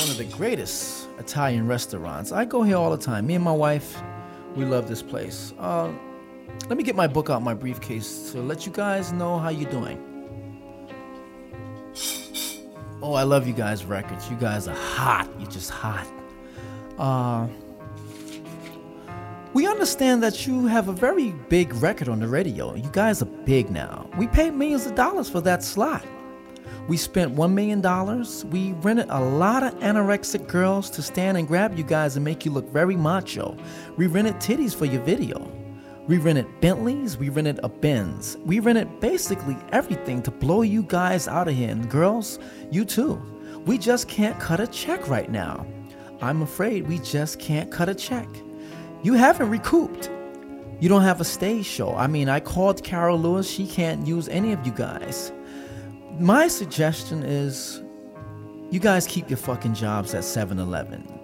one of the greatest Italian restaurants. I go here all the time. Me and my wife, we love this place. Let me get my book out my briefcase to let you guys know how you're doing. Oh, I love you guys' records. You guys are hot. You're just hot. We understand that you have a very big record on the radio. You guys are big now. We paid millions of dollars for that slot. We spent $1 million. We rented a lot of anorexic girls to stand and grab you guys and make you look very macho. We rented titties for your video. We rented Bentleys. We rented a Benz. We rented basically everything to blow you guys out of here. And girls, you too. We just can't cut a check right now. I'm afraid we just can't cut a check. You haven't recouped. You don't have a stage show. I mean, I called Carol Lewis. She can't use any of you guys. My suggestion is you guys keep your fucking jobs at 7-Eleven.